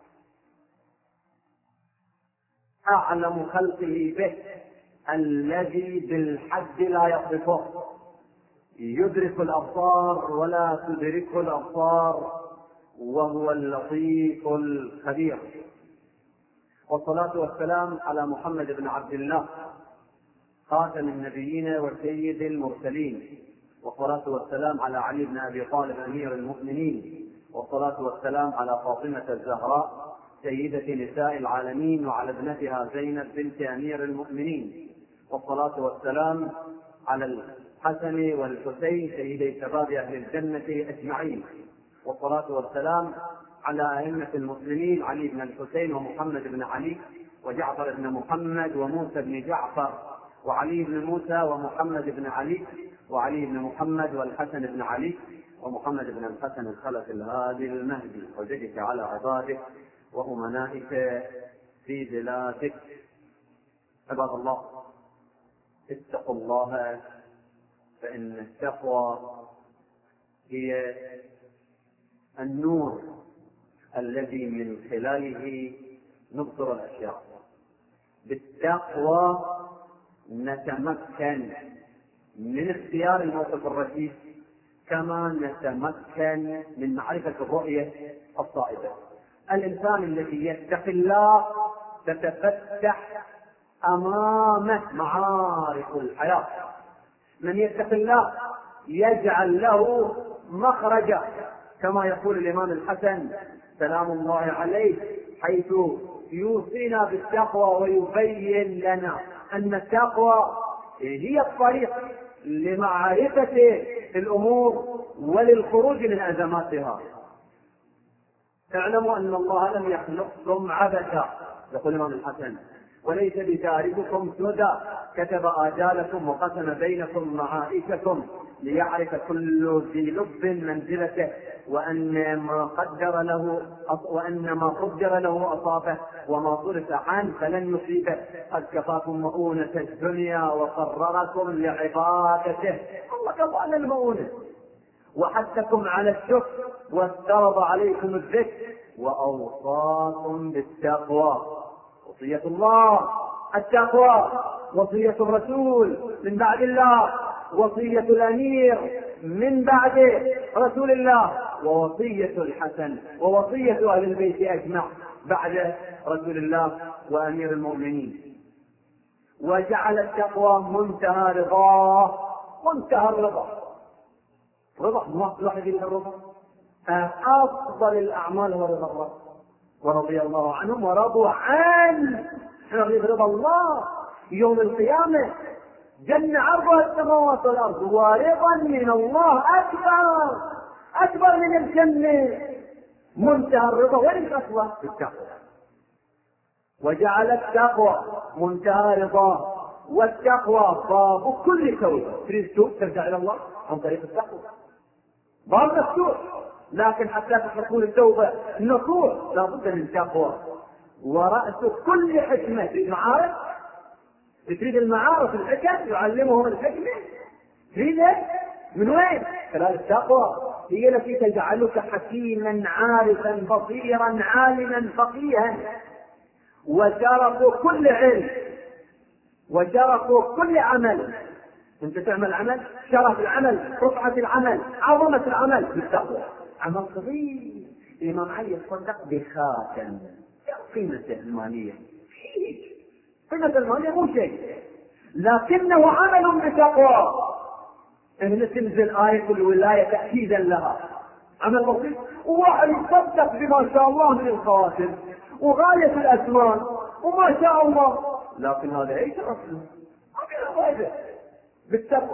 أعلم خلقه به الذي بالحد لا يصفه، يدرك الأبصار ولا تدركه الأبصار، وهو اللطيف الخبير. والصلاة والسلام على محمد بن عبد الله خاتم النبيين وسيد المرسلين، والصلاة والسلام على علي بن أبي طالب أمير المؤمنين، والصلاة والسلام على فاطمة الزهراء سيدة نساء العالمين، وعلى ابنتها زينب بنت أمير المؤمنين، والصلاة والسلام على الحسن والحسين سيدي شباب أهل الجنة أجمعين، والصلاة والسلام على أئمة المسلمين علي بن الحسين ومحمد بن علي وجعفر بن محمد وموسى بن جعفر وعلي بن موسى ومحمد بن علي وعلي بن محمد والحسن بن علي ومحمد بن الحسن الخلف الهادي المهدي، وزدك على عبادك وأمنائك في بلادك. عباد الله، اتقوا الله، فإن التقوى هي النور الذي من خلاله نبصر الأشياء. بالتقوى نتمكن من اختيار الموقف الرشيد، كما نتمكن من معرفة الرؤية الصائبة. الإنسان الذي يتقي الله تتفتح أمامه معارف الحياة. من يتقي الله يجعل له مخرجا، كما يقول الإمام الحسن سلام الله عليه حيث يوصينا بالتقوى ويبين لنا أن التقوى هي الطريق لمعرفة الأمور وللخروج من أزماتها. اعلموا أن الله لم يخلقكم عبثا، يقول الإمام الحسن، وليس بتارككم سدى، كتب آجالكم وقسم بينكم معائشكم ليعرف كل ذي لب منزلته، وأن ما قدر له أصابه، وما صرف عنه فلن يصيبه، قد كفاكم مؤونة الدنيا وقرركم لعبادته. الله كفى المؤونة وحثكم على الشكر وافترض عليكم الذكر وأوصاكم بالتقوى. وصية الله التقوى، وصية الرسول من بعد الله، وصية الأمير من بعد رسول الله، ووصية الحسن ووصية أهل البيت أجمع بعد رسول الله وأمير المؤمنين. وجعل التقوى منتهى رضاه، منتهى الرضا. رضا الواحد يريد الرضا، أفضل الأعمال هو رضا الله، ورضي الله عنهم ورضوا عنه. نريد رضا الله يوم القيامة، جنة عرضها السماوات والأرض، ورضا من الله أكبر من الجنة. منتهى الرضا وين أصله؟ التقوى. وجعل التقوى منتهى رضاه، والتقوى باب كل توبة. تريد توب ترجع إلى الله عن طريق التقوى، باب مفتوح، لكن حتى تحصل التوبة النصوح لا بد من التقوى. ورأس كل حكمة تريد معارف، تريد المعارف الحكم يعلمهم الحكمة، تريد من وين؟ خلال التقوى. هي التي تجعلك حكيما عارفا بصيرا عالما فقيها. وشرف كل علم وشرف كل عمل، انت تعمل عمل، شرف العمل، رفعة العمل، عظمة العمل بالتقوى. عمل صغير الإمام علي يصدق بخاتم، قيمته المالية، قيمة المالية مو شيء، لكنه عمل بتقوى. هنا تنزل آية الولاية تأكيدا لها، عمل بسيط، وواحد يصدق بما شاء الله من الخواتم وغاية الأثمان وما شاء الله، لكن هذا ايش اصله؟ هذا بالتقوى.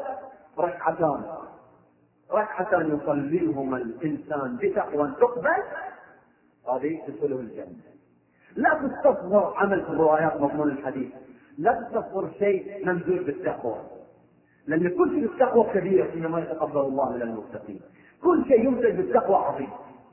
ركعتان يصليهما الإنسان بتقوى تقبل، هذه تدخله الجنة. لا تستصغر عمل في الروايات مضمون الحديث، لا تستصغر شيء ممدود بالتقوى، لأن كل شيء بالتقوى كبير، إنما يتقبل الله من المتقين. كل شيء يمتد بالتقوى عظيم.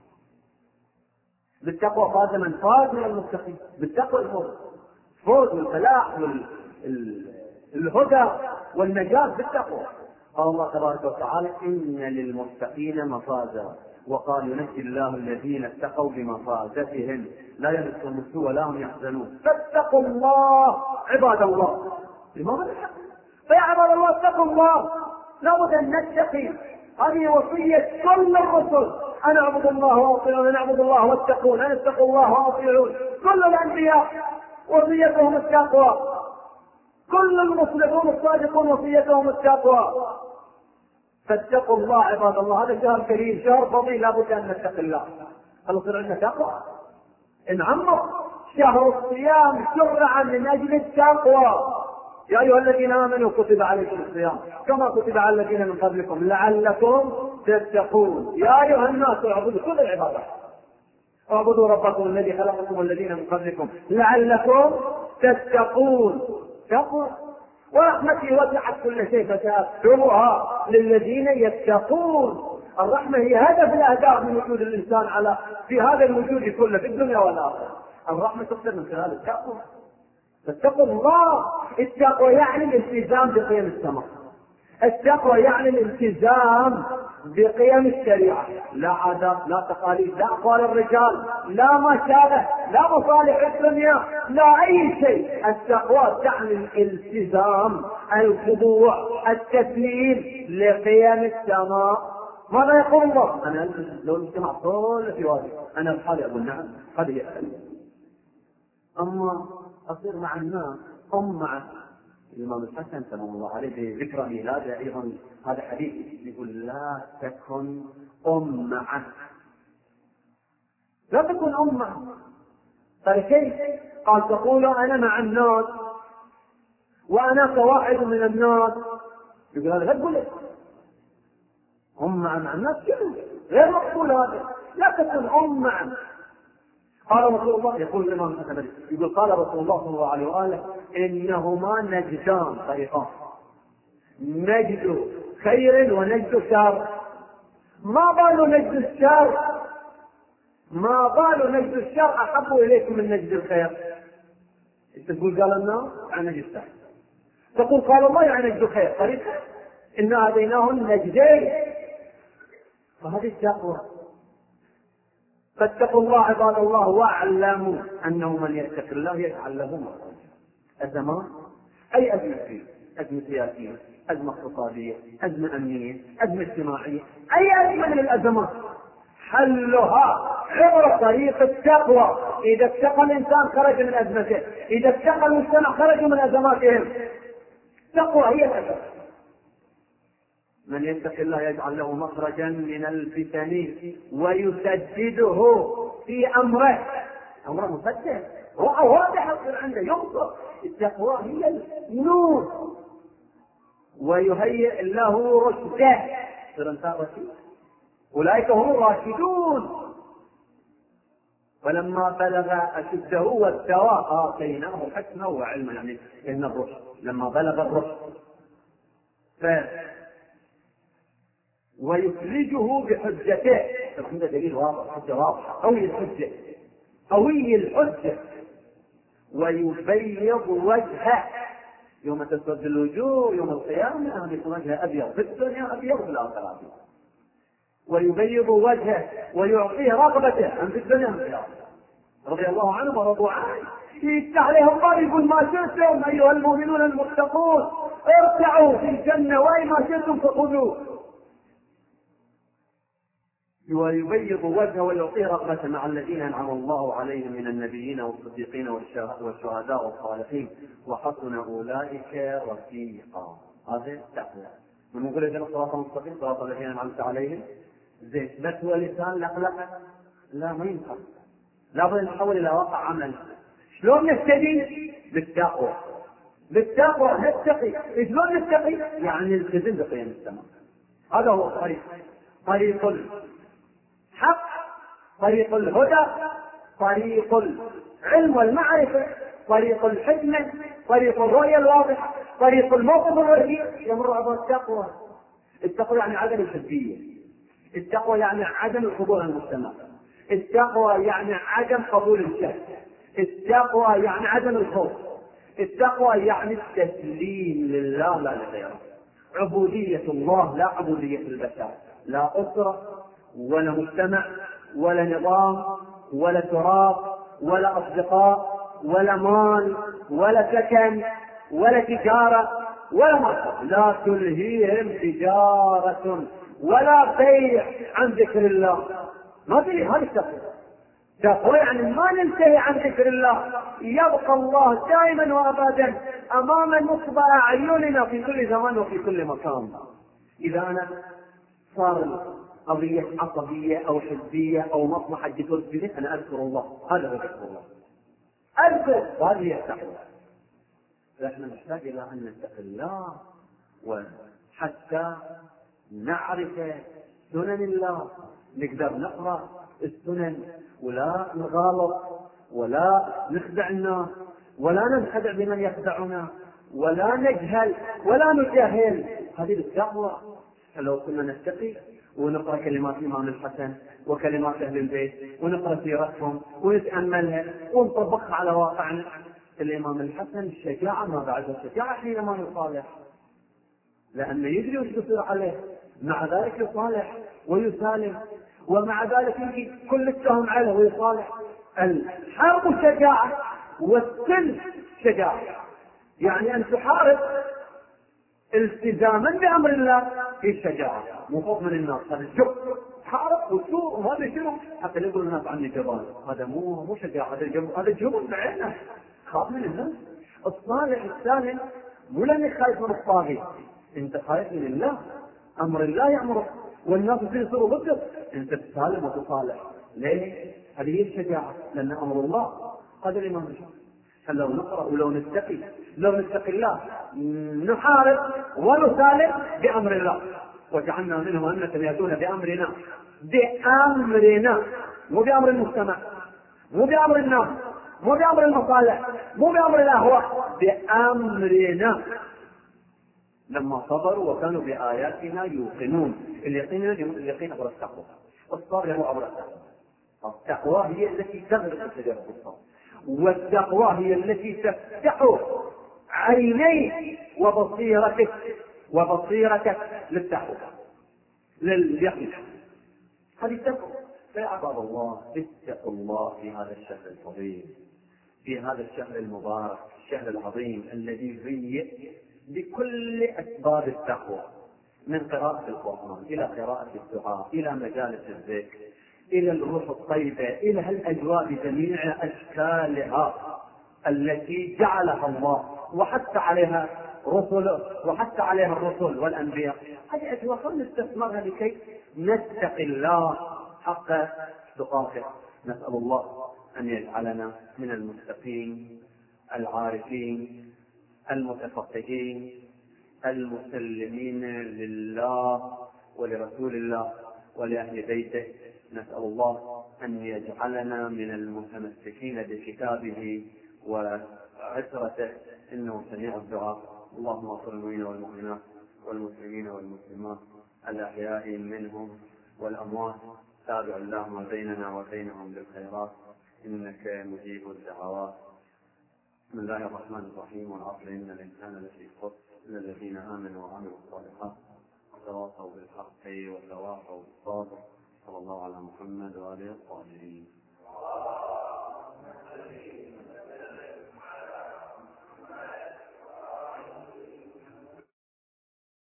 بالتقوى فاز من فاز من المتقين، بالتقوى الفوز والفلاح والهدى والنجاة بالتقوى. قال الله تبارك وتعالى إن للمتقين مفازا، وقال ينجي الله الذين اتقوا بمفازتهم لا يمسهم السوء ولا هم يحزنون. فاتقوا الله عباد الله. لماذا الحق؟ فيا عباد الله اتقوا الله، لابد ان نتقي. هذه وصية كل الرسل، أن اعبدوا الله واطيعون، أن اعبدوا الله واتقون، أن اتقوا الله واطيعون. كل الأنبياء وصيتهم التقوى، كل المسلمون الصادقون وصيتهم التقوى. فاتقوا الله عباد الله. هذا شهر كريم، شهر فضيل، لابد ان نتقي الله. فنصير عندنا تقوى. انعمر شهر الصيام شرعا من اجل التقوى. يا ايها الذين امنوا كتب عليكم الصيام كما كتب على الذين من قبلكم لعلكم تتقون. يا ايها الناس اعبدوا كل العبادات، اعبدوا ربكم الذي خلقكم والذين من قبلكم لعلكم تتقون. تقوى. ورحمتي وسعت كل شيء فسأكتبها للذين يتقون. الرحمة هي هدف الأهداف من وجود الإنسان في هذا الوجود كله في الدنيا والآخرة. الرحمة تقصد من خلال التقوى. فاتقوا الله. التقوى يعني الالتزام بقيم السماء، التقوى يعني الالتزام بقيم الشريعة، لا عادات، لا تقاليد، لا أقوال الرجال، لا ما شابه، لا مصالح الدنيا، لا أي شيء. التقوى تعني الالتزام، الخضوع، التسليم لقيم السماء. ماذا يقول الله؟ أنا لو الاجتماع كله في واجب أنا بحالي أقول نعم قد يأتي، أما أصير مع الناس مع الإمام الحسن سلام الله عليه بذكرى ميلاده أيضا هذا حديث يقول لا تكن معه، لا تكن معه. قال كيف؟ قال تقول أنا مع الناس وأنا كواحد من الناس. يقول هذا لا تقول مع الناس كله غير مقبول هذا. لا تكن معه. قال رسول الله، يقول الإمام الحسن يقول قال رسول الله صلى الله عليه وآله إنهما نجدان طريقان، نجد خير ونجد شر. ما بال نجد الشر؟ ما بال نجد الشر أحب إليكم من نجد الخير؟ تقول قال النار عن نجد الشر، تقول قال الله عن نجد الخير. طريقة إنا هديناه النجدين. فهذه التقوى. فاتقوا الله عباد الله واعلموا أنه من يتق الله يجعل له مخرجا. أزمات، أي أزمة فيه، أزمة سياسية، أزمة اقتصادية، أزمة أمنية، أزمة اجتماعية، أي أزمة من الأزمات حلها عبر طريق التقوى. إذا اتقى الإنسان خرج من أزمته، إذا اتقى المجتمع خرجوا من أزماتهم. التقوى هي الأساس. من يتق الله يجعل له مخرجا من الفتن ويسدده في أمره. أمره مسدد واضح يصير عنده ينظر. التقوى هي النور. ويهيئ له رشده، يصير انسان رشيد. أولئك هم الراشدون. ولما بلغ أشده واستوى آتيناه حكمة وعلما، يعني إن الرشد لما بلغ الرشد. ويخرجه بحجته. هذا دليل واضح، حجة واضحة، قوي الحجة، قوي الحجة. ويبيض وجهه يوم تسود الوجوه يوم القيامة، هذه وجهه أبيض في الدنيا أبيض في الآخرة أبيض. ويبيض وجهه ويعطيه رغبته في الدنيا في الآخرة. رضي الله عنهم ورضوا عنه. يفتح لهم باب يقول ما شئتم أيها المؤمنون المتقون ارتعوا في الجنة وأي ما شئتم فخذوا. ويبيض وجهه ويعطيه رغبة مع الذين أنعم الله عليهم من النبيين والصديقين والشهداء والصالحين وحسن أولئك رفيقا. هذا التقوى. من نقول إذا الصراط المستقيم صراط الذين أنعمت عليهم زين، بس هو لسان لا ما ينفع، لابد أن نحول إلى واقع عمل. شلون نهتدي؟ بالتقوى. بالتقوى نتقي. شلون نتقي؟ يعني نلتزم بقيم السماء. هذا هو الطريق، طريق الحق، طريق الهدى، طريق العلم والمعرفة، طريق الحكمة، طريق الرؤية الواضحة، طريق الموقف الرشيد، يمر عبر التقوى. التقوى يعني عدم الحزبية، التقوى يعني عدم الخضوع للمجتمع، التقوى يعني عدم قبول الشك، التقوى يعني عدم الخوف، التقوى يعني التسليم لله لا لغيره، عبودية الله لا عبودية البشر، لا أسرة ولا مجتمع ولا نظام ولا تراب ولا أصدقاء ولا مال ولا سكن ولا تجارة ولا مال، لا تلهيهم تجارة ولا بيع عن ذكر الله. ما تلهي، هذه التقوى. تقوى يعني ما ننتهي عن ذكر الله، يبقى الله دائما وابدا امام نصب اعيننا في كل زمان وفي كل مكان. اذا انا صار قضية عصبية او حزبية او مصلحة جدول بذلك انا اذكر الله، هذا هو ذكر الله، اذكر، وهذه هي التقوى. فاحنا نحتاج الى ان نتقي الله وحتى نعرف سنن الله، نقدر نقرأ السنن ولا نغالط ولا نخدع الناس ولا ننخدع بمن يخدعنا ولا نجهل ولا نجهل. هذه التقوى. لو كنا نتقي ونقرأ كلمات الإمام الحسن وكلمات أهل البيت ونقرأ سيرتهم ونتأملها ونطبقها على واقعنا. الإمام الحسن الشجاعة ما بعد الشجاعة حينما يصالح، لأنه يدري وش يصير عليه، مع ذلك يصالح ويسالم، ومع ذلك يجي كل التهم عليه ويصالح. الحرب شجاعة والسلم شجاعة، يعني أن تحارب التزاما بأمر الله في شجاعة، مو خوف من الناس. هذا الجبن، تحارب وتشوف وهذا شنو حتى يقول الناس عني جبان، هذا مو شجاعة، هذا جبن بعينه، خاف من الناس. الصالح السالم مو لأنك خايف من الطاغية، انت خايف من الله، امر الله يأمرك والناس يصيروا ضدك، انت تسالم وتصالح. ليه؟ هذه هي الشجاعة، لأن امر الله. هذا الإمام الشافعي. فلو نقرأ ولو نتقي، لو نتقي الله نحارب ونسالم بأمر الله. وجعلنا منهم أمة يهدون بأمرنا، بأمرنا، مو بأمر المجتمع، مو بأمر الناس، مو بأمر المصالح، مو بأمر الأهواء، بأمرنا. لما صبروا وكانوا بآياتنا يوقنون. اليقين عبر التقوى، والصبر هو عبر التقوى. التقوى هي التي تغرق شجرة الصبر، والتقوى هي التي تفتح عينيك وبصيرتك للتقوى لليقين. هذه التقوى. فيا عباد الله اتقوا الله في هذا الشهر الفضيل، في هذا الشهر المبارك، الشهر العظيم الذي هيئ بكل أسباب التقوى، من قراءة القرآن إلى قراءة الدعاء إلى مجالس الذكر إلى الروح الطيبة إلى الأجواء بجميع أشكالها التي جعلها الله وحتى عليها الرسل والأنبياء. هذه أجواء نستثمرها لكي نتقي الله حق تقاته. نسأل الله أن يجعلنا من المتقين العارفين المتفقهين المسلمين لله ولرسول الله ولأهل بيته. نسأل الله أن يجعلنا من المتمسكين بكتابه وعترته، إنه سميع الدعاء. اللهم اغفر للمؤمنين والمؤمنات والمسلمين والمسلمات الأحياء منهم والأموات، تابع اللهم بيننا وبينهم بالخيرات إنك مجيب الدعوات. بسم الله الرحمن الرحيم. والعصر إن الإنسان لفي خسر إلا الذين آمنوا وعملوا الصالحات وتواصوا بالحق وتواصوا بالصبر. صلى الله على محمد وآله الطاهرين.